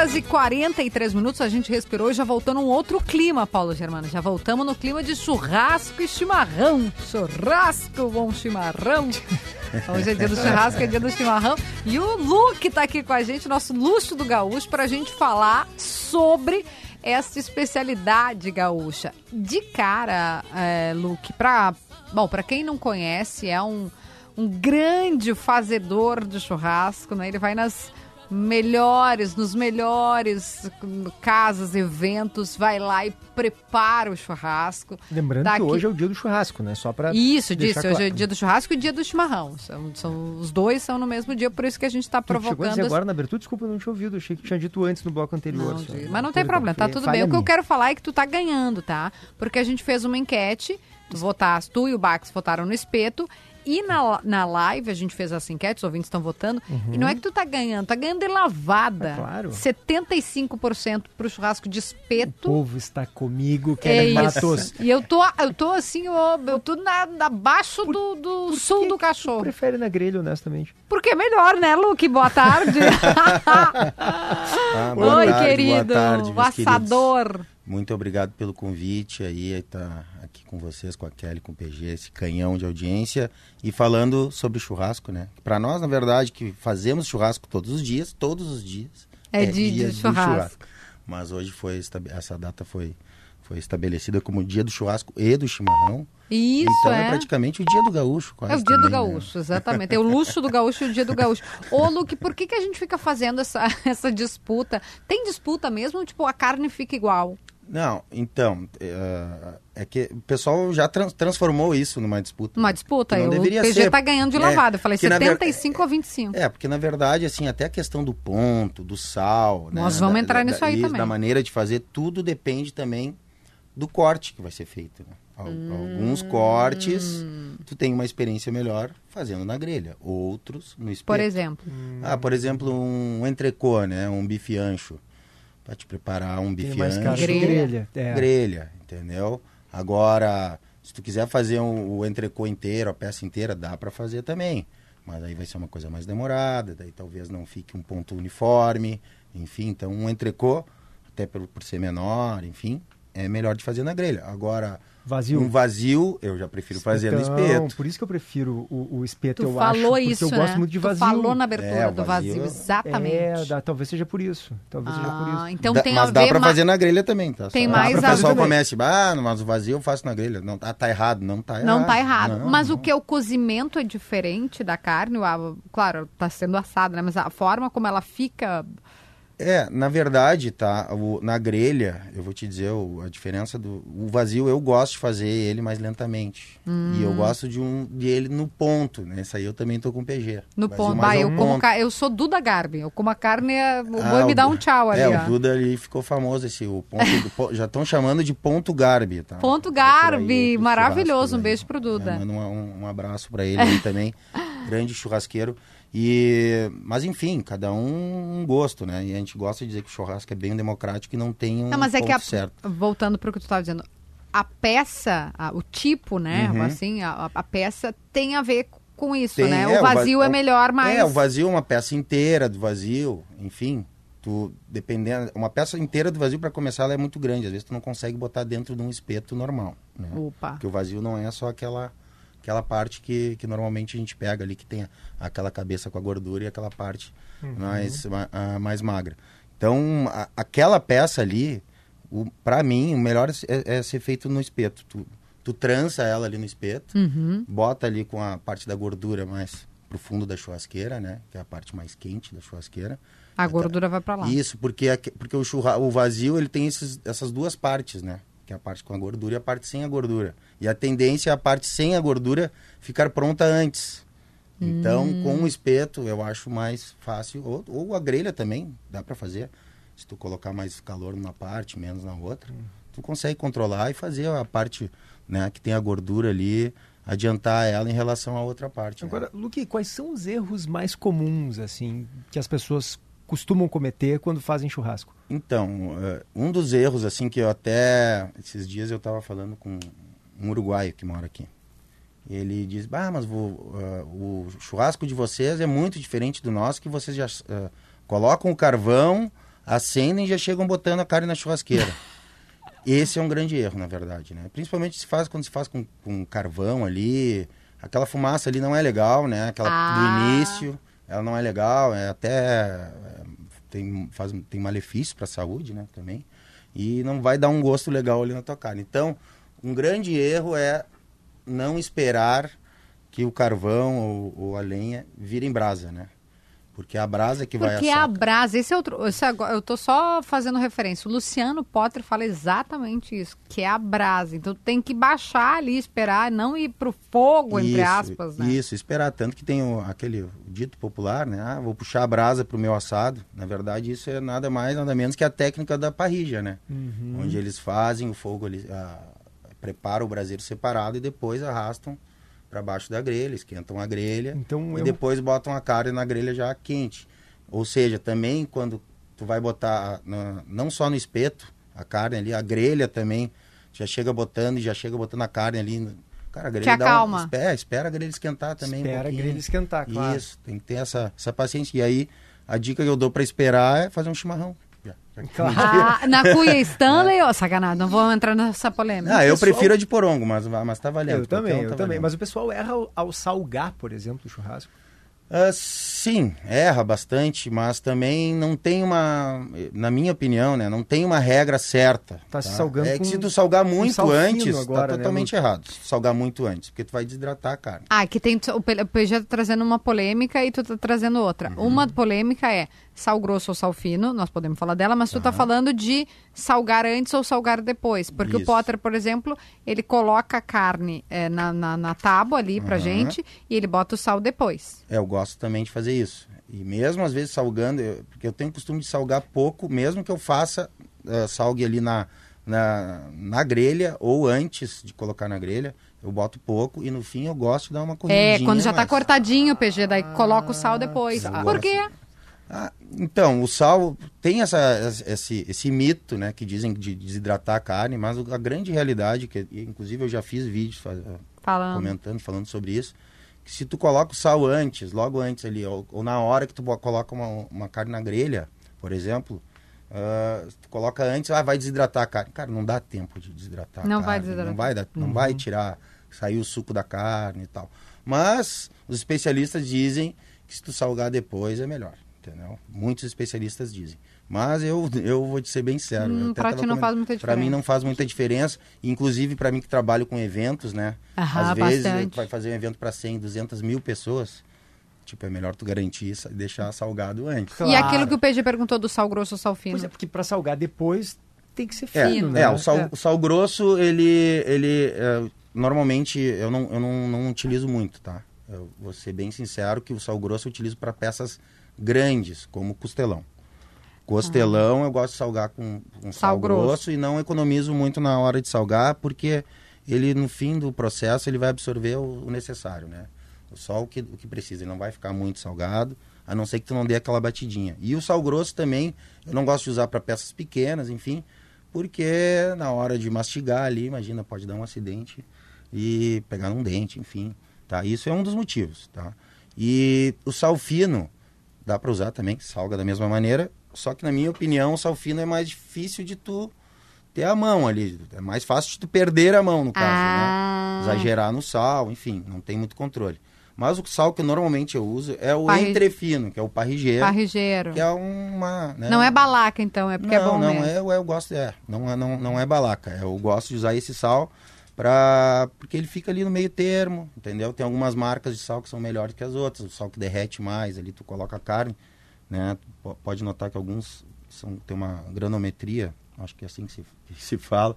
6h43, a gente respirou e já voltou num outro clima, Paulo Germano. Já voltamos no clima de churrasco e chimarrão. Churrasco, bom chimarrão. Hoje é dia do churrasco, é dia do chimarrão. E o Luke tá aqui com a gente, nosso luxo do gaúcho, pra gente falar sobre essa especialidade gaúcha. De cara, Luke, pra quem não conhece, é um grande fazedor de churrasco, né? Ele vai nos melhores casas, eventos, vai lá e prepara o churrasco. Lembrando que hoje é o dia do churrasco, né? Só pra Isso, claro. Hoje é o dia do churrasco e o dia do chimarrão. Os dois são no mesmo dia, por isso que a gente está provocando. Chegou a dizer agora na abertura? Desculpa, eu não tinha ouvido. Achei que tinha dito antes no bloco anterior. Mas não tem problema, tá tudo bem. O que eu quero falar é que tu tá ganhando, tá? Porque a gente fez uma enquete, tu e o Bax votaram no espeto. E na live, a gente fez essa enquete, os ouvintes estão votando, e não é que tu tá ganhando de lavada. É claro. 75% pro churrasco de espeto. O povo está comigo, Kelly Matos. E eu tô assim, eu tô abaixo do sul do cachorro. Tu prefere na grelha, honestamente? Porque é melhor, né, Luke? Boa tarde. Boa Oi, tarde, querido, boa tarde, o assador. Muito obrigado pelo convite aí, tá aqui com vocês, com a Kelly, com o PG, esse canhão de audiência e falando sobre churrasco, né? Para nós, na verdade, que fazemos churrasco todos os dias é dia de churrasco. Mas hoje essa data foi estabelecida como dia do churrasco e do chimarrão. Isso, então é praticamente o dia do gaúcho, quase. É o dia do gaúcho, né? Exatamente. É o luxo do gaúcho e o dia do gaúcho. Ô, Luke, por que a gente fica fazendo essa disputa? Tem disputa mesmo ou, tipo, a carne fica igual? Não, então, é que o pessoal já transformou isso numa disputa. Uma disputa? Não deveria o PG ser. Tá ganhando de lavada. Eu falei 75 ou 25. Porque na verdade, assim, até a questão do ponto, do sal... Nós vamos entrar nisso aí também. Da maneira de fazer, tudo depende também do corte que vai ser feito, né? Alguns cortes, tu tem uma experiência melhor fazendo na grelha. Outros no espeto. Por exemplo? Por exemplo, um entrecô, né? Um bife ancho. Para te preparar um bife ancho. Grelha, entendeu? Agora, se tu quiser fazer o entrecô inteiro, a peça inteira, dá para fazer também. Mas aí vai ser uma coisa mais demorada, daí talvez não fique um ponto uniforme, enfim. Então, um entrecô, até por ser menor, enfim, é melhor de fazer na grelha. Agora... Um vazio, eu já prefiro fazer no espeto. Por isso que eu prefiro o espeto, eu acho. Tu falou isso, eu gosto muito de vazio. Tu falou na abertura do vazio, exatamente. Talvez seja por isso. Então tem mas dá pra fazer na grelha também, tá? Tem mais o pessoal começa, mas o vazio eu faço na grelha. Não, tá errado, não tá errado. Não tá errado. Mas o que o cozimento é diferente da carne, claro, tá sendo assado, né? Mas a forma como ela fica... na verdade, tá, na grelha, eu vou te dizer a diferença o vazio, eu gosto de fazer ele mais lentamente. E eu gosto de ele no ponto, né? Isso aí eu também tô com PG. No ponto. Eu sou Duda Garbi, eu como a carne, o boi me dá um tchau ali. O Duda ali ficou famoso, o ponto, já estão chamando de ponto Garbi, tá? Ponto Garbi, maravilhoso, um beijo pro Duda. Manda um abraço para ele aí também, grande churrasqueiro. Mas enfim, cada um gosto, né? E a gente gosta de dizer que o churrasco é bem democrático e não tem ponto certo. Voltando para o que tu estava dizendo, a peça, o tipo, né? Assim, a peça tem a ver com isso, né? O vazio é melhor, mas... o vazio é uma peça inteira do vazio, enfim. Dependendo, uma peça inteira do vazio, para começar, ela é muito grande. Às vezes tu não consegue botar dentro de um espeto normal, né? Porque o vazio não é só aquela parte que normalmente a gente pega ali, que tem aquela cabeça com a gordura e aquela parte mais magra. Então, aquela peça ali, para mim, o melhor é ser feito no espeto. Tu trança ela ali no espeto, bota ali com a parte da gordura mais pro fundo da churrasqueira, né? Que é a parte mais quente da churrasqueira. A gordura vai para lá. Isso, porque o vazio, ele tem essas duas partes, né? Que é a parte com a gordura e a parte sem a gordura. E a tendência é a parte sem a gordura ficar pronta antes. Então, com o espeto, eu acho mais fácil. Ou a grelha também, dá para fazer. Se tu colocar mais calor numa parte, menos na outra, tu consegue controlar e fazer a parte, né, que tem a gordura ali, adiantar ela em relação à outra parte. Agora, né? Luque, quais são os erros mais comuns, assim, que as pessoas costumam cometer quando fazem churrasco? Então, um dos erros, assim, que eu até... Esses dias eu estava falando com um uruguaio que mora aqui. Ele diz, mas o churrasco de vocês é muito diferente do nosso, que vocês já colocam o carvão, acendem e já chegam botando a carne na churrasqueira. Esse é um grande erro, na verdade, né? Principalmente quando se faz com carvão ali, aquela fumaça ali não é legal, né? Aquela do início, ela não é legal, tem malefício para a saúde, né, também. E não vai dar um gosto legal ali na tua carne. Então, um grande erro é não esperar que o carvão ou a lenha virem brasa, né? Porque é a brasa que vai assar. Porque a brasa, esse é outro... eu tô só fazendo referência. O Luciano Potter fala exatamente isso, que é a brasa. Então tem que baixar ali, esperar, não ir pro fogo, entre aspas, né? Isso, esperar. Tanto que tem aquele dito popular, né? Vou puxar a brasa pro meu assado. Na verdade, isso é nada mais, nada menos que a técnica da parrilla, né? Onde eles fazem o fogo ali, preparam o braseiro separado e depois arrastam para baixo da grelha, esquentam a grelha depois botam a carne na grelha já quente. Ou seja, também quando tu vai botar, não só no espeto, a carne ali, a grelha também, já chega botando a carne ali. Cara, a grelha acalma. Espera a grelha esquentar também. Espera a grelha esquentar, claro. Isso, tem que ter essa paciência. E aí, a dica que eu dou para esperar é fazer um chimarrão. Na cuia Stanley, sacanagem, não vou entrar nessa polêmica. Eu prefiro a de porongo, mas tá valendo. Eu também. Mas o pessoal erra ao salgar, por exemplo, o churrasco. Sim, erra bastante, mas também não tem na minha opinião, né, não tem uma regra certa. Tá se salgando que se tu salgar muito antes, agora, tá totalmente errado. Salgar muito antes, porque tu vai desidratar a carne. Que tem o PG tá trazendo uma polêmica e tu tá trazendo outra. Uma polêmica é sal grosso ou sal fino, nós podemos falar dela, mas tu tá falando de salgar antes ou salgar depois. Porque o Potter, por exemplo, ele coloca a carne na tábua ali pra gente e ele bota o sal depois. Eu gosto também de fazer isso. E mesmo às vezes salgando, porque eu tenho o costume de salgar pouco, mesmo que eu faça, salgue ali na grelha ou antes de colocar na grelha, eu boto pouco e no fim eu gosto de dar uma corridinha. Quando já tá cortadinho o PG, daí coloca o sal depois. Por quê? Então, o sal tem esse mito, né, que dizem de desidratar a carne, mas a grande realidade, que inclusive eu já fiz vídeos falando sobre isso, que se tu coloca o sal antes, logo antes ali, ou na hora que tu coloca uma carne na grelha, por exemplo, tu coloca antes, vai desidratar a carne. Cara, não dá tempo de desidratar a carne. Vai desidratar. Não vai sair o suco da carne e tal. Mas os especialistas dizem que se tu salgar depois é melhor. Entendeu? Muitos especialistas dizem. Mas eu vou te ser bem sério. Pra ti não faz muita diferença. Pra mim não faz muita diferença. Inclusive para mim que trabalho com eventos, né? Às vezes vai fazer um evento para 100, 200 mil pessoas. É melhor tu garantir isso e deixar salgado antes. Claro. E aquilo que o PG perguntou do sal grosso ou sal fino? Pois porque para salgar depois tem que ser fino, né? O sal grosso, ele normalmente eu não utilizo muito, tá? Eu vou ser bem sincero que o sal grosso eu utilizo para peças grandes, como costelão. Costelão eu gosto de salgar com sal grosso e não economizo muito na hora de salgar, porque ele no fim do processo ele vai absorver o necessário, né? Só o que precisa, ele não vai ficar muito salgado, a não ser que tu não dê aquela batidinha. E o sal grosso também, eu não gosto de usar para peças pequenas, enfim, porque na hora de mastigar ali, imagina, pode dar um acidente e pegar num dente, enfim, tá? Isso é um dos motivos, tá? E o sal fino dá para usar também, salga da mesma maneira, só que na minha opinião o sal fino é mais difícil de tu ter a mão ali, é mais fácil de tu perder a mão no caso, né? Exagerar no sal, enfim, não tem muito controle. Mas o sal que normalmente eu uso é o entrefino, que é o parrigeiro. Que é uma... Né? Não é balaca então, é porque é bom mesmo. Não, eu gosto, não é balaca, eu gosto de usar esse sal porque ele fica ali no meio termo, entendeu? Tem algumas marcas de sal que são melhores que as outras, o sal que derrete mais, ali tu coloca a carne, né? Pode notar que alguns tem uma granometria, acho que é assim que se fala,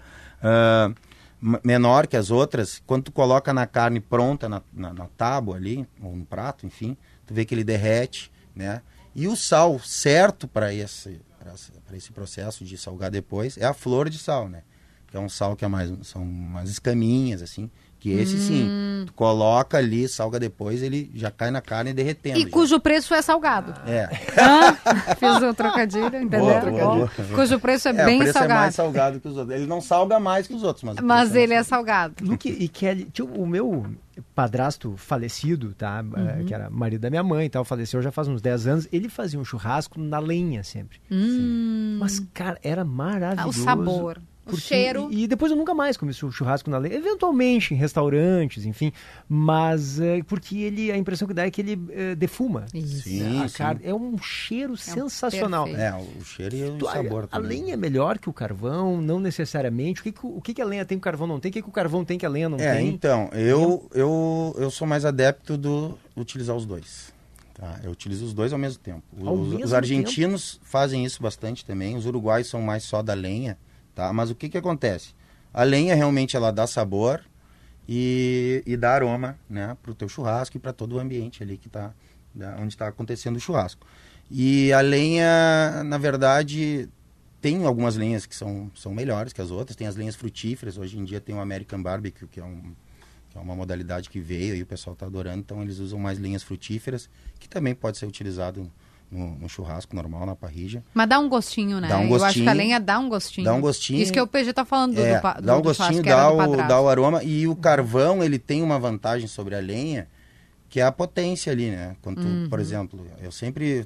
menor que as outras. Quando tu coloca na carne pronta, na tábua ali, ou no prato, enfim, tu vê que ele derrete, né? E o sal certo para esse processo de salgar depois é a flor de sal, né? Que é um sal que são umas escaminhas, assim, Que esse sim, tu coloca ali, salga depois, ele já cai na carne derretendo. E cujo preço é salgado. Fiz um trocadilho, entendeu? Boa. Cujo preço é bem preço salgado. É mais salgado que os outros. Ele não salga mais que os outros, mas ele é salgado. Luke e Kelly, o meu padrasto falecido, tá? Que era marido da minha mãe e tal, faleceu já faz uns 10 anos, ele fazia um churrasco na lenha sempre. Mas, cara, era maravilhoso. O sabor. O cheiro. E depois eu nunca mais comi churrasco na lenha, eventualmente em restaurantes, enfim, mas porque a impressão que dá é que ele defuma. Isso. Sim, carne, é um cheiro sensacional. O cheiro e o sabor a lenha é melhor que o carvão, não necessariamente. O que a lenha tem que o carvão não tem? O que o carvão tem que a lenha não tem? Então, eu sou mais adepto do utilizar os dois. Tá? Eu utilizo os dois ao mesmo tempo. Os argentinos fazem isso bastante também, os uruguaios são mais só da lenha. Tá? Mas o que acontece? A lenha realmente ela dá sabor e dá aroma, né, para o teu churrasco e para todo o ambiente ali que tá, onde está acontecendo o churrasco. E a lenha, na verdade, tem algumas lenhas que são melhores que as outras. Tem as lenhas frutíferas. Hoje em dia tem o American Barbecue, que é uma modalidade que veio e o pessoal está adorando. Então eles usam mais lenhas frutíferas, que também pode ser utilizado no churrasco normal, na parrilla. Mas dá um gostinho, né? Dá um gostinho. Eu acho que a lenha dá um gostinho. Dá um gostinho. Isso que o PG tá falando dá um gostinho, dá o aroma. E o carvão, ele tem uma vantagem sobre a lenha, que é a potência ali, né? Quando tu, por exemplo, eu sempre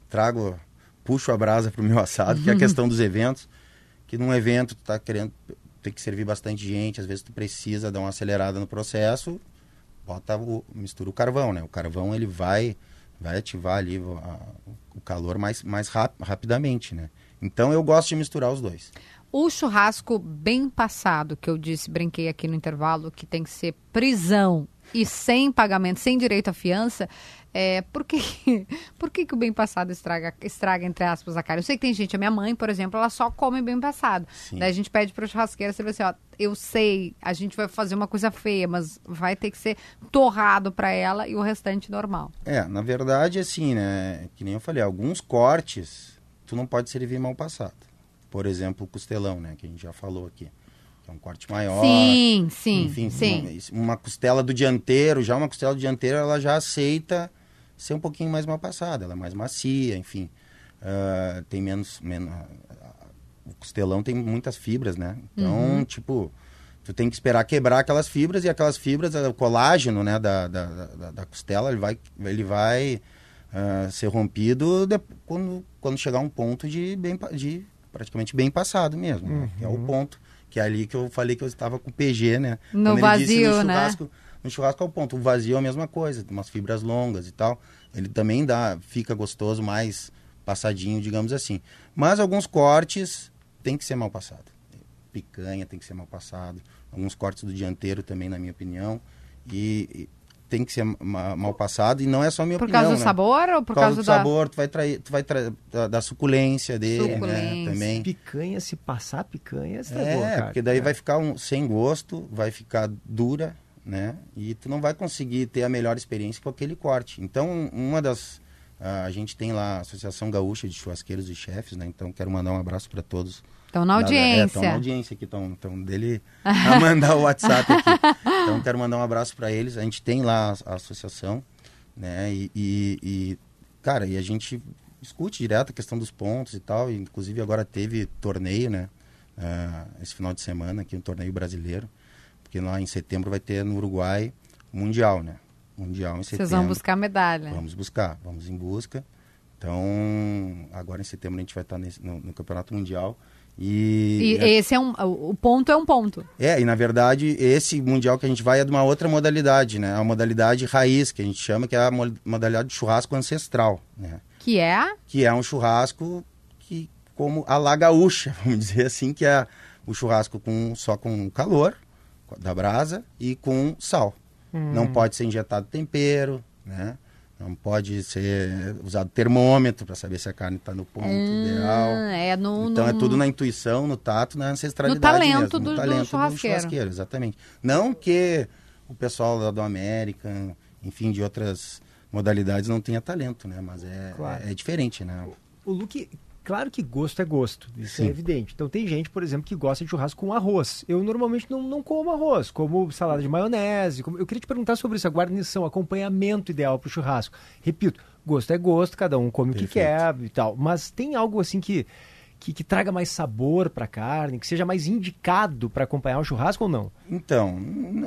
puxo a brasa pro meu assado, que é a questão dos eventos, que num evento tu tá querendo, tem que servir bastante gente, às vezes tu precisa dar uma acelerada no processo, mistura o carvão, né? O carvão, ele vai ativar ali o calor mais rapidamente, né? Então eu gosto de misturar os dois. O churrasco bem passado, que eu brinquei aqui no intervalo, que tem que ser prisão e sem pagamento, sem direito à fiança, por que o bem passado estraga, entre aspas, a carne? Eu sei que tem gente, a minha mãe, por exemplo, ela só come bem passado. Sim. Daí a gente pede para o churrasqueiro, você vai assim, ó, eu sei, a gente vai fazer uma coisa feia, mas vai ter que ser torrado para ela e o restante normal. Na verdade, assim, né, que nem eu falei, alguns cortes tu não pode servir mal passado. Por exemplo, o costelão, né, que a gente já falou aqui. Que é um corte maior. Sim. Enfim, uma costela do dianteiro, ela já aceita ser um pouquinho mais mal passada, ela é mais macia, enfim. Tem menos... O costelão tem muitas fibras, né? Então, tu tem que esperar quebrar aquelas fibras, e aquelas fibras, o colágeno, né, da costela, ele vai ser rompido quando chegar um ponto de praticamente bem passado mesmo, né? Que é o ponto, que é ali que eu falei que eu estava com o PG, né? No vazio, né? No churrasco é o ponto. O vazio é a mesma coisa, tem umas fibras longas e tal. Ele também fica gostoso, mais passadinho, digamos assim. Mas alguns cortes tem que ser mal passado. Picanha tem que ser mal passado. Alguns cortes do dianteiro também, na minha opinião. E tem que ser mal passado. E não é só a minha opinião. Por causa do sabor ou por causa do sabor? Tu vai trair da suculência dele, né? Também. Picanha, se passar picanha, estragou, cara. Porque daí vai ficar sem gosto, vai ficar dura, né? E tu não vai conseguir ter a melhor experiência com aquele corte. Então, a gente tem lá a Associação Gaúcha de Churrasqueiros e Chefes, né? Então, quero mandar um abraço para todos. Estão na audiência. Estão na audiência aqui, estão dele a mandar o WhatsApp aqui. Então, quero mandar um abraço para eles. A gente tem lá a associação, né? Cara, e a gente discute direto a questão dos pontos e tal. E, inclusive, agora teve torneio, né? Esse final de semana aqui, um torneio brasileiro. Porque lá em setembro vai ter no Uruguai Mundial, né? Mundial em setembro. Vocês vão buscar medalha. Vamos em busca. Então, agora em setembro a gente vai estar no Campeonato Mundial. E esse o ponto é um ponto. E na verdade, esse Mundial que a gente vai é de uma outra modalidade, né? A modalidade raiz, que a gente chama, que é a modalidade de churrasco ancestral, né? Que é? Que é um churrasco como a la gaúcha, vamos dizer assim, que é o churrasco só com calor da brasa e com sal. Não pode ser injetado tempero, né? Não pode ser usado termômetro para saber se a carne está no ponto ideal. Então é tudo na intuição, no tato, na ancestralidade mesmo. No talento do churrasqueiro, exatamente. Não que o pessoal lá do América, enfim, de outras modalidades não tenha talento, né? Mas é diferente, né? O Luke, Claro que gosto é gosto, isso é evidente. Então tem gente, por exemplo, que gosta de churrasco com arroz. Eu normalmente não como arroz, como salada de maionese. Eu queria te perguntar sobre isso, a guarnição, acompanhamento ideal para o churrasco. Repito, gosto é gosto, cada um come o que quer e tal. Mas tem algo assim que traga mais sabor para a carne, que seja mais indicado para acompanhar o churrasco ou não? Então,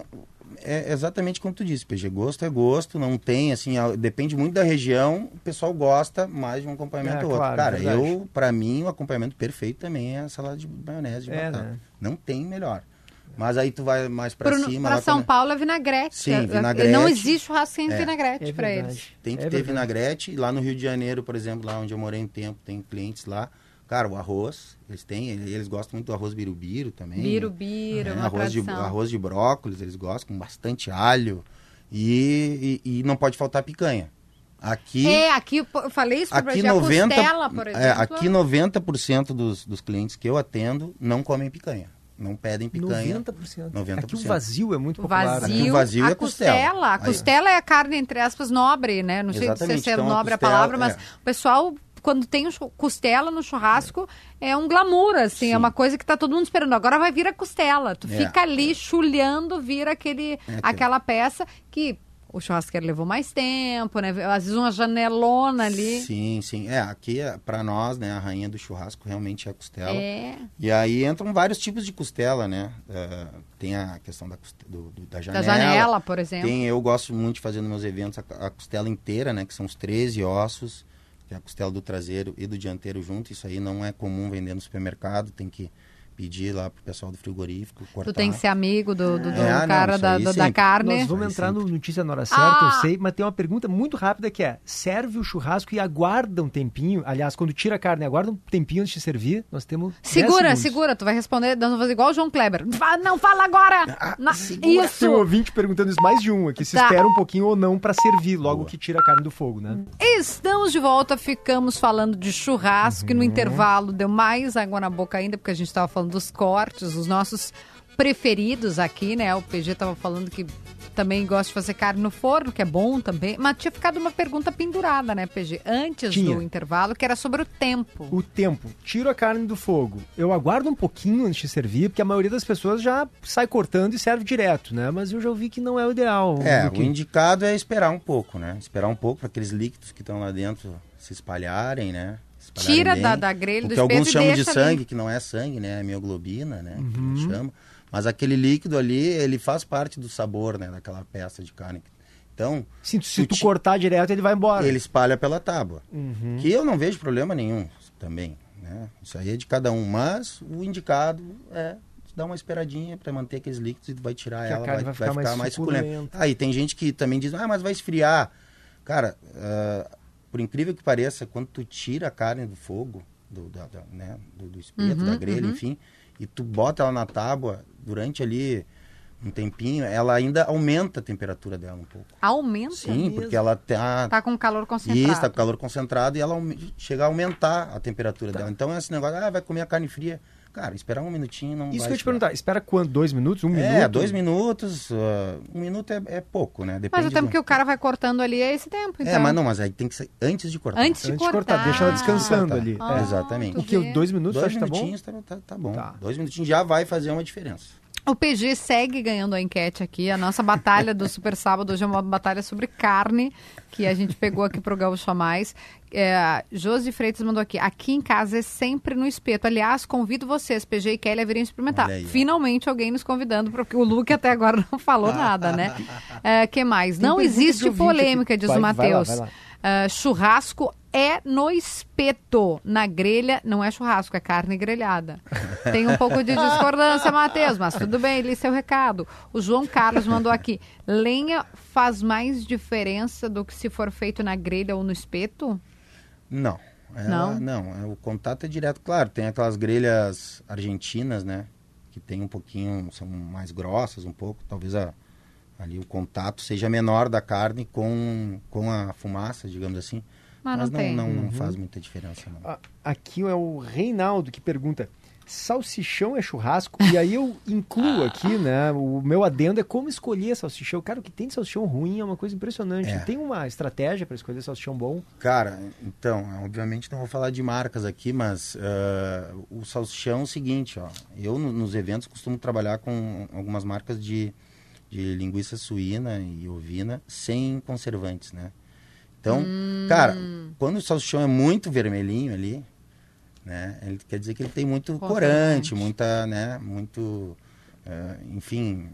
é exatamente como tu disse, PG, gosto é gosto, não tem, assim, depende muito da região, o pessoal gosta mais de um acompanhamento ou outro. Claro, cara, pra mim, o acompanhamento perfeito também é a salada de maionese de batata. Né? Não tem melhor. Mas aí tu vai mais pra cima... Pra São Paulo é vinagrete. Sim, vinagrete. Não existe churrasco sem vinagrete pra eles. Tem que ter vinagrete. Lá no Rio de Janeiro, por exemplo, lá onde eu morei um tempo, tem clientes lá. Cara, o arroz, eles gostam muito do arroz birubiru também. Birubiru, uma arroz de brócolis, eles gostam com bastante alho. E não pode faltar picanha. Aqui eu falei isso para a costela, por exemplo. Aqui 90% dos clientes que eu atendo não comem picanha. Não pedem picanha. 90%. Aqui o vazio é muito popular. Aqui o vazio é costela. A costela é a carne, entre aspas, nobre, né? Não sei se é nobre a palavra, mas o pessoal... Quando tem costela no churrasco, é um glamour, assim, é uma coisa que tá todo mundo esperando. Agora vai vir a costela. Tu fica ali chulhando, vira aquela peça que o churrasqueiro levou mais tempo, né? Às vezes uma janelona ali. Sim. Aqui, pra nós, né, a rainha do churrasco realmente é a costela. E aí entram vários tipos de costela, né? Tem a questão da janela. Da janela, por exemplo. Eu gosto muito de fazer nos meus eventos a costela inteira, né? Que são os 13 ossos. Que é a costela do traseiro e do dianteiro junto. Isso aí não é comum vender no supermercado. Tem que pedir lá pro pessoal do frigorífico cortar. Tu tem que ser amigo do cara da carne. Nós vamos entrar no Notícia na Hora Certa, eu sei, mas tem uma pergunta muito rápida que é: serve o churrasco e aguarda um tempinho? Aliás, quando tira a carne, aguarda um tempinho antes de servir? Nós temos Segura, tu vai responder, dando fazer igual o João Kleber. Não fala agora! Isso! Tem um ouvinte perguntando isso, mais de um aqui, se espera um pouquinho ou não para servir logo que tira a carne do fogo, né? Estamos de volta, ficamos falando de churrasco e no intervalo deu mais água na boca ainda, porque a gente estava falando dos cortes, os nossos preferidos aqui, né? O PG tava falando que também gosta de fazer carne no forno, que é bom também. Mas tinha ficado uma pergunta pendurada, né, PG? Antes do intervalo, que era sobre o tempo. O tempo. Tiro a carne do fogo. Eu aguardo um pouquinho antes de servir, porque a maioria das pessoas já sai cortando e serve direto, né? Mas eu já ouvi que não é o ideal. O indicado é esperar um pouco, né? Esperar um pouco para aqueles líquidos que estão lá dentro se espalharem, né? Tira da grelha do espeto e deixa. Que alguns chamam de sangue, que não é sangue, né? É mioglobina, né? Que chama. Mas aquele líquido ali, ele faz parte do sabor, né? Daquela peça de carne. Então... Sim, se tu cortar direto, ele vai embora. Ele espalha pela tábua. Que eu não vejo problema nenhum também, né? Isso aí é de cada um. Mas o indicado é dar uma esperadinha para manter aqueles líquidos e vai tirar ela, vai ficar mais suculenta. Aí tem gente que também diz, mas vai esfriar. Cara... por incrível que pareça, quando tu tira a carne do fogo, do espeto, da grelha, enfim, e tu bota ela na tábua, durante ali um tempinho, ela ainda aumenta a temperatura dela um pouco. Aumenta? Sim, mesmo? Porque ela tá com calor concentrado. Isso, tá com calor concentrado e ela chega a aumentar a temperatura dela. Então esse negócio, vai comer a carne fria. Cara, esperar um minutinho não vai... Isso que eu ia te perguntar, espera quanto? 2 minutos? 1 minuto? 2 minutos. 1 minuto é pouco, né? Depende mas o tempo que o cara vai cortando ali é esse tempo, então. Mas aí tem que ser antes de cortar. Antes de cortar. Deixa ela descansando ali. Exatamente. O que? 2 minutos, acha que tá bom? 2 minutinhos tá bom. 2 minutinhos já vai fazer uma diferença. O PG segue ganhando a enquete aqui. A nossa batalha do Super Sábado hoje é uma batalha sobre carne, que a gente pegou aqui pro Gaúcho a Mais. Josi Freitas mandou aqui. Aqui em casa é sempre no espeto. Aliás, convido vocês, PG e Kelly, a virem experimentar. Finalmente alguém nos convidando, porque o Luke até agora não falou nada, né? Que mais? Não existe polêmica, diz o Matheus. Churrasco é no espeto. Na grelha, não é churrasco, é carne grelhada. Tem um pouco de discordância, Matheus, mas tudo bem, li seu recado. O João Carlos mandou aqui. Lenha faz mais diferença do que se for feito na grelha ou no espeto? Não. O contato é direto. Claro, tem aquelas grelhas argentinas, né? Que tem um pouquinho, são mais grossas um pouco, talvez ali o contato seja menor da carne com a fumaça, digamos assim. Mas não faz muita diferença, não. Aqui é o Reinaldo que pergunta: Salsichão é churrasco, e aí eu incluo aqui, né? O meu adendo é como escolher salsichão. Cara, o que tem de salsichão ruim é uma coisa impressionante. Tem uma estratégia para escolher salsichão bom? Cara, então, obviamente não vou falar de marcas aqui, mas o salsichão é o seguinte, ó. Eu, nos eventos, costumo trabalhar com algumas marcas de linguiça suína e ovina sem conservantes, né? Então, cara, quando o salsichão é muito vermelhinho ali, né? Ele quer dizer que ele tem muito corante, muita, né? Muito, enfim...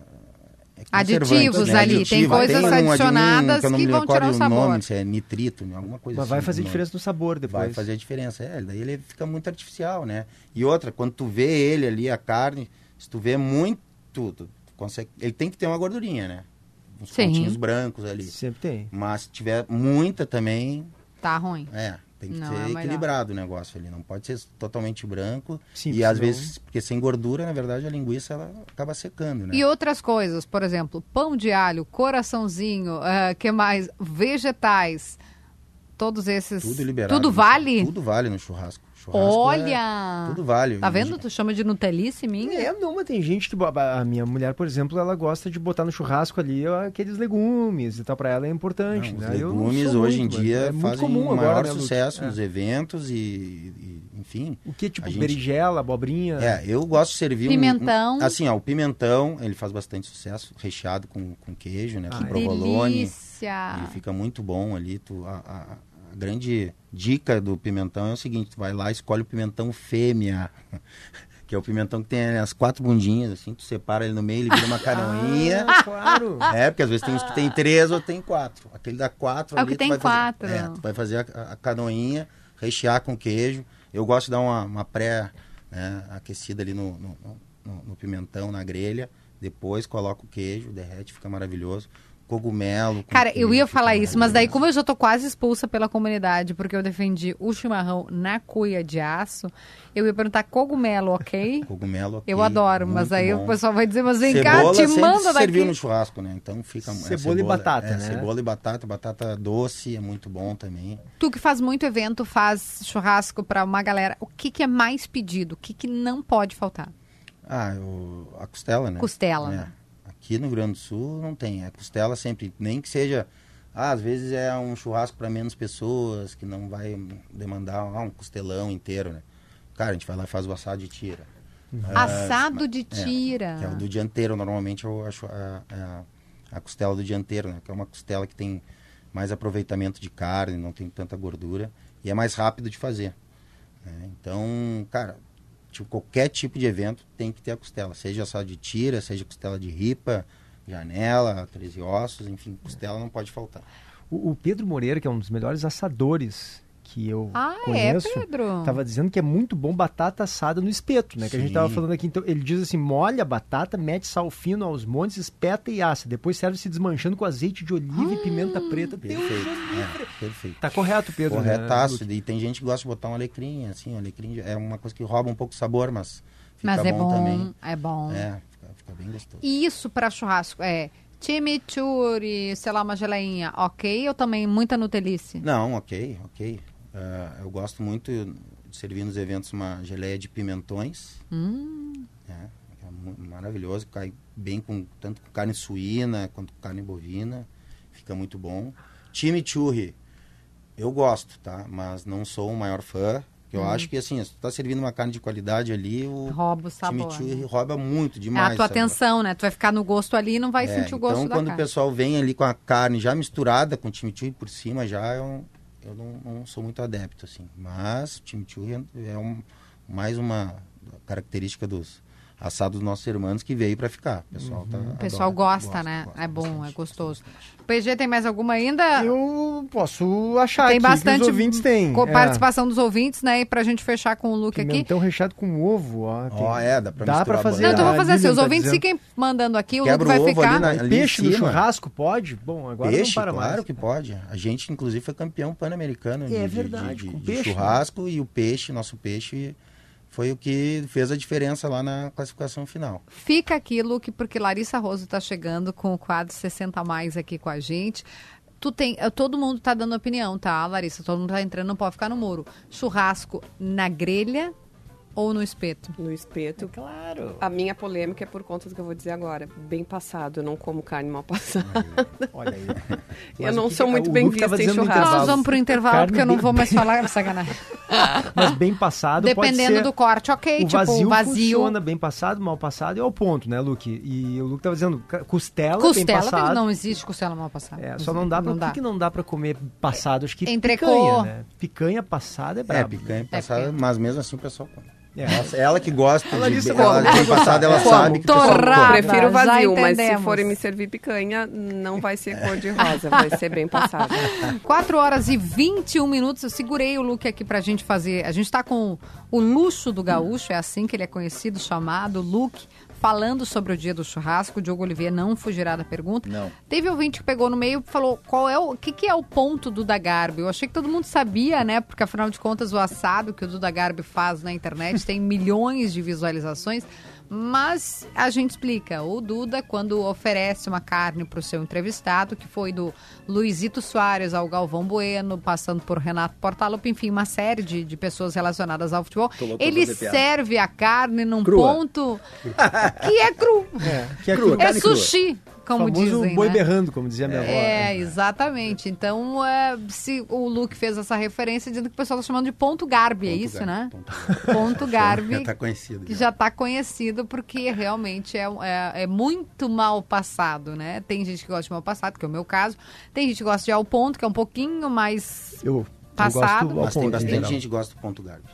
aditivos, né? Ali, tem coisas adicionadas que vão tirar o sabor. Nome, se é nitrito, alguma coisa assim. Mas vai fazer diferença no sabor depois. Vai fazer a diferença, daí ele fica muito artificial, né? E outra, quando tu vê ele ali, a carne, se tu vê muito, tu consegue, ele tem que ter uma gordurinha, né? Uns pontinhos brancos ali. Sempre tem. Mas se tiver muita também... Tá ruim. Tem que ser equilibrado o negócio ali, não pode ser totalmente branco. Sim, e às vezes, porque sem gordura, na verdade, a linguiça ela acaba secando, né? E outras coisas, por exemplo, pão de alho, coraçãozinho, que mais? Vegetais, todos esses... Tudo liberado. Tudo vale? Tudo vale no churrasco. Olha! Tudo vale. Tá vendo? Tu chama de Nutelice minha? Não, mas tem gente que... A minha mulher, por exemplo, ela gosta de botar no churrasco ali aqueles legumes e tal. Pra ela é importante. Os né? legumes hoje em dia fazem um maior agora, sucesso nos eventos e enfim... O que? Tipo berinjela, abobrinha? Eu gosto de servir pimentão. Assim, o pimentão, ele faz bastante sucesso, recheado com queijo, né? Com provolone. Delícia! Ele fica muito bom ali. A grande dica do pimentão é o seguinte, tu vai lá e escolhe o pimentão fêmea, que é o pimentão que tem as 4 bundinhas, assim, tu separa ele no meio, ele vira uma canoinha. Claro! Porque às vezes tem uns que tem 3 ou tem 4. Aquele da 4 ali, que tem 4. Tu vai fazer a canoinha, rechear com queijo. Eu gosto de dar uma pré, né, aquecida ali no pimentão, na grelha, depois coloco o queijo, derrete, fica maravilhoso. Cogumelo. Cara, eu ia falar isso, mas daí como eu já tô quase expulsa pela comunidade, porque eu defendi o chimarrão na cuia de aço, eu ia perguntar cogumelo, ok? Cogumelo, ok. Eu adoro, mas aí bom. O pessoal vai dizer, mas vem cá, te manda daqui. Serviu no churrasco, né? Então fica... Cebola e batata, né? Cebola e batata doce é muito bom também. Tu que faz muito evento, faz churrasco pra uma galera, o que é mais pedido? O que não pode faltar? A costela, né? Costela. Aqui no Rio Grande do Sul não tem. A costela sempre, nem que seja... às vezes é um churrasco para menos pessoas, que não vai demandar um costelão inteiro, né? Cara, a gente vai lá e faz o assado de tira. Assado de tira? Que é o do dianteiro, normalmente eu acho a costela do dianteiro, né? Que é uma costela que tem mais aproveitamento de carne, não tem tanta gordura e é mais rápido de fazer. Né? Então, cara... qualquer tipo de evento tem que ter a costela, seja assado de tira, seja costela de ripa, janela, 13 ossos, enfim, costela não pode faltar. O Pedro Moreira, que é um dos melhores assadores que eu conheço, Pedro? Tava dizendo que é muito bom batata assada no espeto, né? Que a gente tava falando aqui. Então, ele diz assim, molha a batata, mete sal fino aos montes, espeta e assa. Depois serve se desmanchando com azeite de oliva e pimenta preta. Perfeito, perfeito. Tá correto, Pedro. Corretaço. Né? E tem gente que gosta de botar um alecrim, assim, o alecrim é uma coisa que rouba um pouco o sabor, mas fica bom também. É bom. Fica bem gostoso. E isso para churrasco chimichurri, sei lá, uma geleinha, ok? Ou também muita nutelice? Não, ok. Eu gosto muito de servir nos eventos uma geleia de pimentões. É maravilhoso, cai bem tanto com carne suína quanto com carne bovina. Fica muito bom. Chimichurri, eu gosto, tá? Mas não sou o maior fã. Eu acho que, assim, se tu tá servindo uma carne de qualidade ali, rouba o sabor. Chimichurri rouba muito, demais. É a tua atenção, né? Tu vai ficar no gosto ali e não vai sentir o gosto da carne. Então, quando o pessoal vem ali com a carne já misturada com chimichurri por cima, já eu não sou muito adepto, assim. Mas chimichurri é mais uma característica dos assados dos nossos irmãos que veio para ficar. O pessoal gosta, né? É bom, bastante, é gostoso. PG, tem mais alguma ainda? Eu posso achar tem aqui bastante que os ouvintes têm. Participação dos ouvintes, né? E pra gente fechar com o look aqui. Pimentão recheado com ovo, ó. Dá pra fazer. Não, então vou fazer assim. Os ouvintes fiquem mandando aqui, o look vai ficar. Ali peixe no churrasco pode? Bom, agora peixe, não para mais. Claro que pode. A gente, inclusive, foi campeão pan-americano de peixe, churrasco, né? E o peixe, nosso peixe... foi o que fez a diferença lá na classificação final. Fica aqui, Luke, porque Larissa Roso está chegando com o quadro 60 mais aqui com a gente. Todo mundo está dando opinião, tá, Larissa? Todo mundo está entrando, não pode ficar no muro. Churrasco na grelha ou no espeto? No espeto. Claro. A minha polêmica é por conta do que eu vou dizer agora. Bem passado, eu não como carne mal passada. Olha aí. Eu não sou muito bem vista em churrasco. Nós vamos pro intervalo, porque eu não vou mais falar, sacanagem. Mas bem passado dependendo pode ser... do corte, ok, o tipo vazio. Funciona bem passado, mal passado, é o ponto, né, Luque? E o Luque tava dizendo, costela bem passado. Não existe costela mal passada. Só não dá pra... Por que não dá pra comer passado? Acho que entrecô. Picanha, né? Picanha passada é brabo. Picanha passada, mas mesmo assim o pessoal come. É. Ela que gosta ela de bem passada, ela sabe que torrada, prefiro vazio, mas se forem me servir picanha, não vai ser cor de rosa, vai ser bem passada. 4h21. Eu segurei o Luque aqui pra gente fazer. A gente tá com o luxo do gaúcho, é assim que ele é conhecido, chamado Luque, falando sobre o dia do churrasco. O Diogo Oliveira não fugirá da pergunta. Não. Teve ouvinte que pegou no meio e falou o que é o ponto do Duda Garbi. Eu achei que todo mundo sabia, né? Porque afinal de contas o assado que o Duda Garbi faz na internet tem milhões de visualizações. Mas a gente explica. O Duda, quando oferece uma carne para o seu entrevistado, que foi do Luizito Soares ao Galvão Bueno, passando por Renato Portaluppi, enfim, uma série de pessoas relacionadas ao futebol, ele serve a carne num ponto que é cru. É sushi, como dizem, boi né? berrando, como dizia minha avó. Exatamente. Então, se o Luque fez essa referência, dizendo que o pessoal está chamando de ponto Garbi, é isso, né? Ponto Garbi. Já está conhecido. Que já está conhecido porque realmente é muito mal passado, né? Tem gente que gosta de mal passado, que é o meu caso. Tem gente que gosta de ao ponto, que é um pouquinho mais passado. Mas tem bastante gente que gosta do ponto Garbi.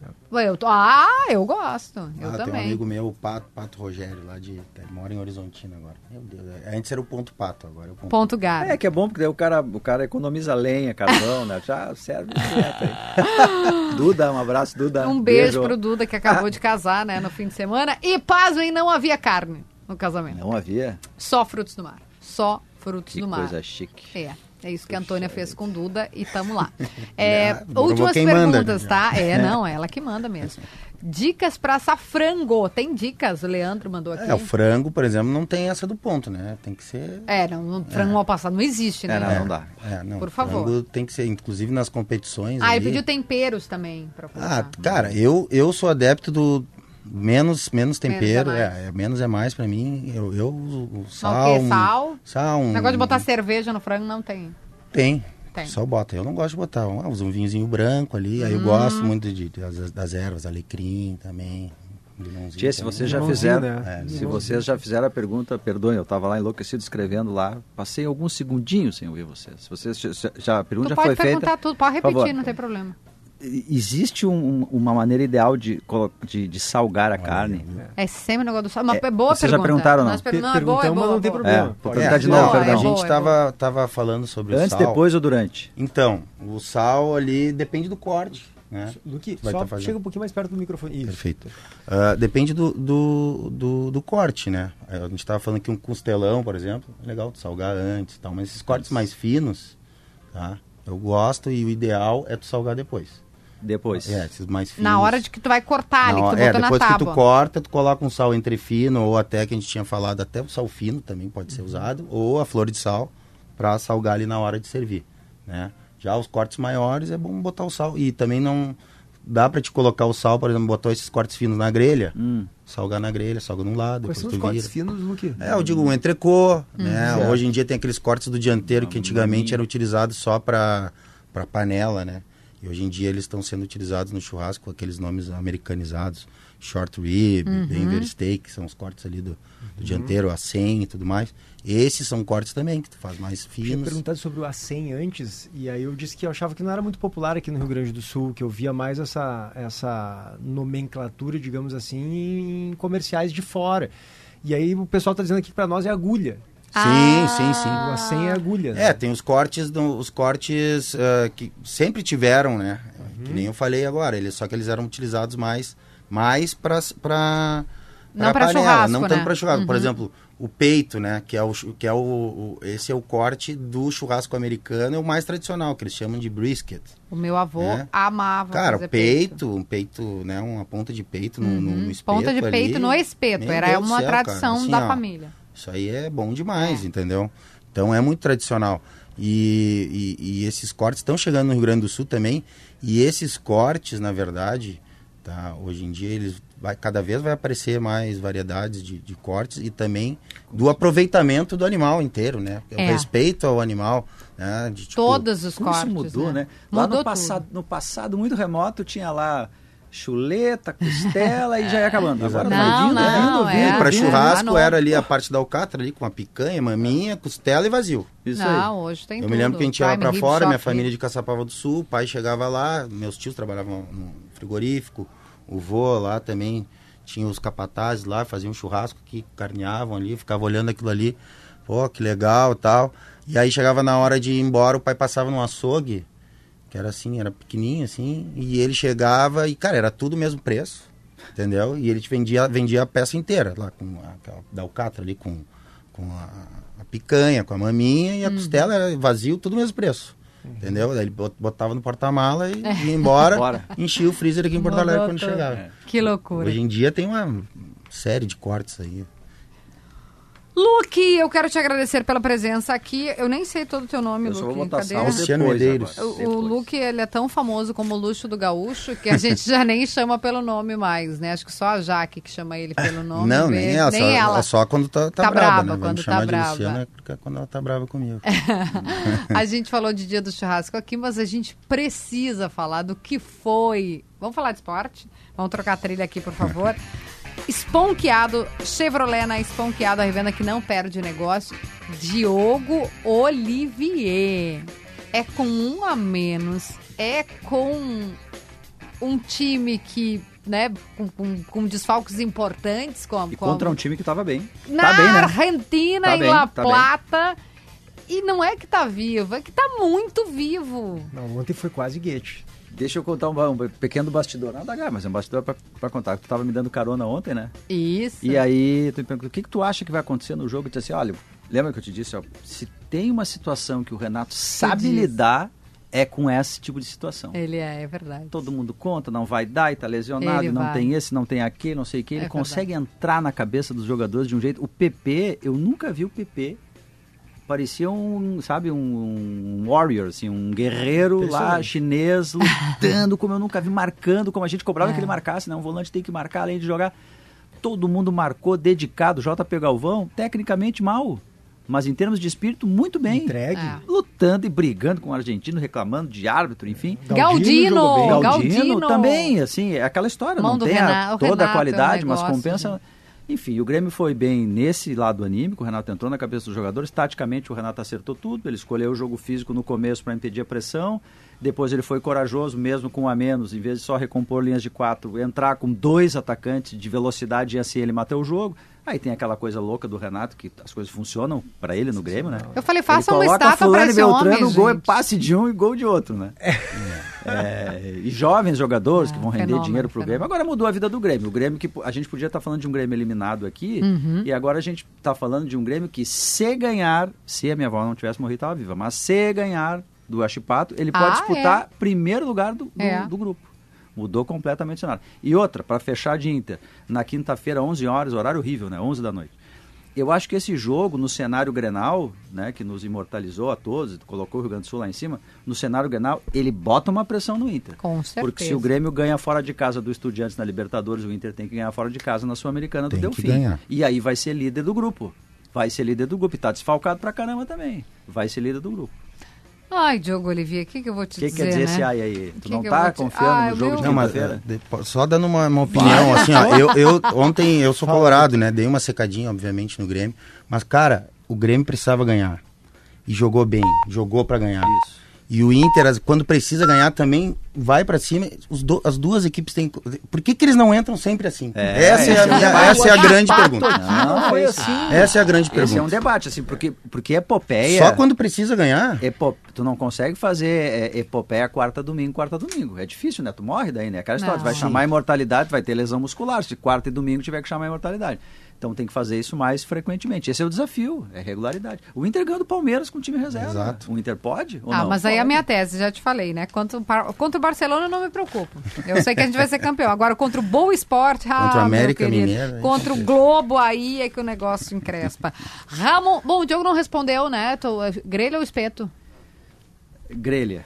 Eu gosto. Eu também. Tem um amigo meu, o Pato Rogério, ele mora em Horizontina agora. Meu Deus, antes era o ponto Pato, agora é o ponto Garbi. Que é bom, porque daí o cara economiza lenha, carvão, né? Já serve direto aí. Duda, um abraço, Duda. Um beijo pro Duda, que acabou de casar, né, no fim de semana. E, pasmem, não havia carne no casamento. Não havia? Só frutos do mar. Só frutos do mar. Que coisa chique. É isso que a Antônia fez com Duda e tamo lá. Últimas perguntas, tá? Não, ela que manda mesmo. Dicas para assar frango. Tem dicas? O Leandro mandou aqui. O frango, por exemplo, não tem essa do ponto, né? Tem que ser... frango mal passado não existe, né? Não dá. Por favor. Frango tem que ser, inclusive nas competições. Ele pediu temperos também pra colocar. Cara, eu sou adepto do... Menos tempero, menos é mais pra mim. Eu uso sal. Sal? Negócio de botar cerveja no frango não tem. Tem. Só bota. Eu não gosto de botar. Uso um vinhozinho branco ali. Aí eu gosto muito das ervas, alecrim também. Tia, se vocês já fizeram, se vocês já fizeram a pergunta, perdoem, eu estava lá enlouquecido escrevendo lá, passei alguns segundinhos sem ouvir vocês. Se vocês já a pergunta já foi feita. Pode perguntar tudo, pode repetir, não tem problema. Existe uma maneira ideal de salgar a carne? É sempre o negócio do sal. Uma boa vocês pergunta. já perguntaram, não? Perguntamos, mas não tem problema. Vou perguntar de novo, perdão. A gente tava falando sobre antes, o sal. Depois ou durante? Então, o sal ali depende do corte. Né? Luque, só chega um pouquinho mais perto do microfone. Isso. Perfeito. Depende do corte, né? A gente estava falando que um costelão, por exemplo, é legal salgar antes, tal, mas esses cortes mais finos, tá? Eu gosto e o ideal é tu salgar depois. Esses mais finos. Na hora de que tu vai cortar ali, que tu botou na tábua. Depois que tu corta, tu coloca um sal entre fino, ou até que a gente tinha falado, até o sal fino também pode ser usado, ou a flor de sal para salgar ali na hora de servir, né? Já os cortes maiores é bom botar o sal. E também não dá para te colocar o sal, por exemplo, botar esses cortes finos na grelha, salgar na grelha, salga num lado, depois tu vira. Quais são os cortes finos, Luque? Eu digo um entrecô, né? Hoje em dia tem aqueles cortes do dianteiro que antigamente eram utilizados só para panela, né? E hoje em dia eles estão sendo utilizados no churrasco com aqueles nomes americanizados, short rib, Denver steak, que são os cortes ali do dianteiro, acém e tudo mais. Esses são cortes também, que tu faz mais finos. Eu tinha perguntado sobre o acém antes, e aí eu disse que eu achava que não era muito popular aqui no Rio Grande do Sul, que eu via mais essa nomenclatura, digamos assim, em comerciais de fora. E aí o pessoal está dizendo aqui que para nós é agulha. Sim. O acém é agulha. Né? Tem os cortes que sempre tiveram, né? Que nem eu falei agora, só que eles eram utilizados mais para não para churrasco, não tanto né? para churrasco. Por exemplo, o peito, né? Esse é o corte do churrasco americano, é o mais tradicional, que eles chamam de brisket. O meu avô amava. Cara, o peito, né? Uma ponta de peito no espeto. Ponta de peito no espeto, era uma tradição assim, da família. Isso aí é bom demais, entendeu? Então é muito tradicional. E esses cortes estão chegando no Rio Grande do Sul também. E esses cortes, na verdade, Tá? Hoje em dia cada vez vai aparecer mais variedades de cortes e também do aproveitamento do animal inteiro, né? O respeito ao animal, né? Todos os cortes. Isso mudou, né? Lá no passado muito remoto tinha lá chuleta, costela e já ia acabando. Agora não, para churrasco era ali a parte da alcatra ali com a picanha, maminha, costela e vazio. Isso aí. Hoje tem Eu tudo. me lembro que a gente ia para fora, minha família de Caçapava do Sul, o pai chegava lá, meus tios trabalhavam no frigorífico, o vô lá também tinha os capatazes lá, faziam um churrasco que carneavam ali, ficava olhando aquilo ali, pô, que legal e tal. E aí chegava na hora de ir embora, o pai passava num açougue, que era assim, era pequenininho assim, e ele chegava e, cara, era tudo o mesmo preço, entendeu? E ele te vendia a peça inteira, lá com da alcatra ali, com a picanha, com a maminha e a costela, era vazio, tudo o mesmo preço, entendeu? Daí ele botava no porta-mala e ia embora, enchia o freezer aqui em Porto Alegre quando chegava. Que loucura. Hoje em dia tem uma série de cortes aí. Luque, eu quero te agradecer pela presença aqui. Eu nem sei todo o teu nome, Luque. Eu só vou botar Cadê? Luciano Medeiros. O Luque, ele é tão famoso como o Luxo do Gaúcho que a gente já nem chama pelo nome mais, né? Acho que só a Jaque que chama ele pelo nome. Não, nem ela. Só quando tá brava, né? Quando chamar tá brava. de Luciano é quando ela tá brava comigo. A gente falou de Dia do Churrasco aqui, mas a gente precisa falar do que foi. Vamos falar de esporte? Vamos trocar a trilha aqui, por favor. Esponqueado, Chevrolet na Esponqueado, a revenda que não perde negócio. Diogo Olivier. É com 1 a menos, é com um time que, né, com desfalques importantes. Contra um time que estava bem. Na tá bem, né? Argentina, em La Plata. E não é que tá vivo, é que tá muito vivo. Não, ontem foi quase Goethe. Deixa eu contar um pequeno bastidor. Nada, mas é um bastidor pra contar. Tu tava me dando carona ontem, né? Isso. E aí, tu me perguntou, o que tu acha que vai acontecer no jogo? Eu disse assim, olha, lembra que eu te disse, ó, se tem uma situação que o Renato sabe lidar, é com esse tipo de situação. Ele é verdade. Todo mundo conta, não vai dar, e tá lesionado, e não tem esse, não tem aquele, não sei o que. Ele consegue entrar na cabeça dos jogadores de um jeito. O PP, eu nunca vi o PP. Parecia um warrior, assim, um guerreiro lá, chinês, lutando, como eu nunca vi, marcando, como a gente cobrava que ele marcasse, né? Um volante tem que marcar, além de jogar. Todo mundo marcou, dedicado, JP Galvão, tecnicamente mal, mas em termos de espírito, muito bem. Entregue. Lutando e brigando com o argentino, reclamando de árbitro, enfim. Galdino também, assim, é aquela história, não tem toda a qualidade, mas compensa... Enfim, o Grêmio foi bem nesse lado anímico, o Renato entrou na cabeça dos jogadores, taticamente o Renato acertou tudo, ele escolheu o jogo físico no começo para impedir a pressão, depois ele foi corajoso, mesmo com 1 a menos, em vez de só recompor linhas de 4, entrar com 2 atacantes de velocidade e assim ele matou o jogo. Aí tem aquela coisa louca do Renato, que as coisas funcionam para ele no Grêmio, né? Eu falei, faça uma estátua para esse homem, o gol é passe de um e gol de outro, né? E jovens jogadores que vão render dinheiro pro Grêmio. Agora mudou a vida do Grêmio. O Grêmio que a gente podia estar falando de um Grêmio eliminado aqui, e agora a gente está falando de um Grêmio que se ganhar, se a minha avó não tivesse morrido, estava viva, mas se ganhar do Achipato, ele pode disputar primeiro lugar do grupo. Mudou completamente o cenário. E outra, para fechar de Inter, na quinta-feira, 11 horas, horário horrível, né? 11 da noite. Eu acho que esse jogo, no cenário Grenal, né, que nos imortalizou a todos, colocou o Rio Grande do Sul lá em cima, no cenário Grenal, ele bota uma pressão no Inter. Com certeza. Porque se o Grêmio ganha fora de casa do Estudiantes na Libertadores, o Inter tem que ganhar fora de casa na Sul-Americana do Delfim. E aí vai ser líder do grupo. E tá desfalcado pra caramba também. Vai ser líder do grupo. Ai, Diogo Olivier, o que eu vou te dizer, O que quer dizer esse ai aí? Tu não tá confiando no jogo de quinta-feira? Só dando uma opinião, assim, ó, ontem eu sou colorado, né? Dei uma secadinha, obviamente, no Grêmio. Mas, cara, o Grêmio precisava ganhar. E jogou bem, jogou pra ganhar. Isso. E o Inter, quando precisa ganhar, também vai pra cima. As duas equipes têm... Por que eles não entram sempre assim? Essa é a grande pergunta. Não foi assim. Essa é a grande pergunta. Esse é um debate, assim, porque epopeia... Só quando precisa ganhar. Tu não consegue fazer epopeia quarta domingo. É difícil, né? Tu morre daí, né? Aquela história, tu vai chamar a imortalidade, vai ter lesão muscular. Se quarta e domingo tiver que chamar a imortalidade. Então tem que fazer isso mais frequentemente. Esse é o desafio, é regularidade. O Inter ganhou do Palmeiras com o time reserva. Exato. O Inter pode ou não? Mas aí a minha tese, já te falei, né? Contra o Barcelona eu não me preocupo. Eu sei que a gente vai ser campeão. Agora contra o Boa Esporte, contra o América Mineiro, contra o Globo, aí é que o negócio encrespa. Ramon, bom, o Diogo não respondeu, né? Grelha ou espeto? Grelha.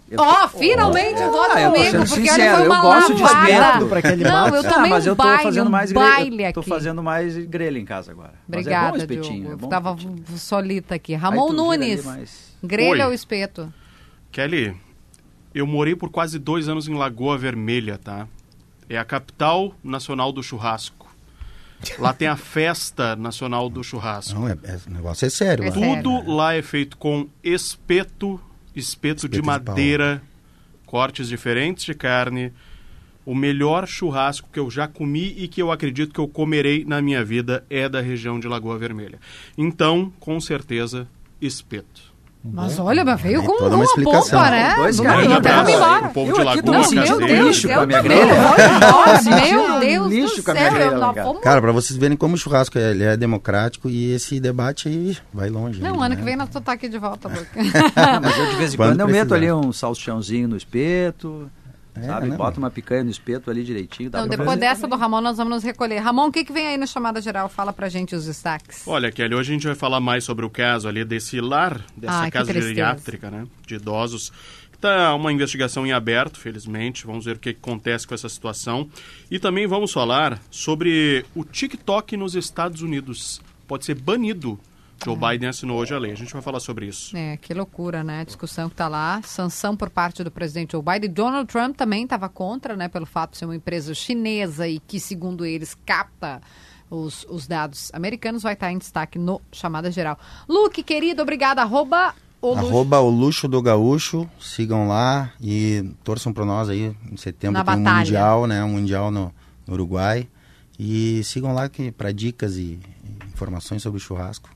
Finalmente vota comigo, porque sincero, foi uma eu gosto de espeto para aquele Não, eu tomei mas eu tô fazendo mais baile aqui. Tô fazendo mais grelha em casa agora. Obrigada, mas é bom espetinho, Diogo. é bom Tava espetinho. solita aqui. Ramon Nunes, grelha ou espeto? Kelly, eu morei por quase 2 anos em Lagoa Vermelha, tá? É a capital nacional do churrasco. Lá tem a festa nacional do churrasco. Não, o negócio é sério. Tudo lá é feito com espeto de madeira, cortes diferentes de carne. O melhor churrasco que eu já comi e que eu acredito que eu comerei na minha vida é da região de Lagoa Vermelha. Então, com certeza, espeto. Mas olha, veio com toda uma explicação. Pompa, né? Dois Grande abraço embora. pro povo de Lagoa, meu Deus, lixo com a minha grelha. Meu Deus lixo do com a minha grelha, céu. cara. Cara, pra vocês verem como o churrasco ele é democrático e esse debate aí vai longe. Não, ainda, ano né? que vem nós tá aqui de volta, Luca. Mas eu de vez em quando eu meto ali um salsichãozinho no espeto, sabe? né, Bota uma picanha no espeto ali direitinho. Então, depois dessa do Ramon, nós vamos nos recolher. Ramon, o que vem aí na chamada geral? Fala pra gente os destaques. Olha, Kelly, hoje a gente vai falar mais sobre o caso ali desse lar, dessa casa geriátrica, né, de idosos. Está uma investigação em aberto, felizmente. Vamos ver o que acontece com essa situação. E também vamos falar sobre o TikTok nos Estados Unidos. Pode ser banido. Joe Biden assinou hoje a lei. A gente vai falar sobre isso. Que loucura, né? A discussão que está lá. Sanção por parte do presidente Joe Biden. Donald Trump também estava contra, né? Pelo fato de ser uma empresa chinesa e que, segundo eles, capta os dados americanos. Vai estar em destaque no Chamada Geral. Luque, querido, obrigada. @o Luxo do Gaúcho. Sigam lá e torçam para nós aí. Em setembro tem um Mundial, né? Um Mundial no Uruguai. E sigam lá para dicas e informações sobre o churrasco.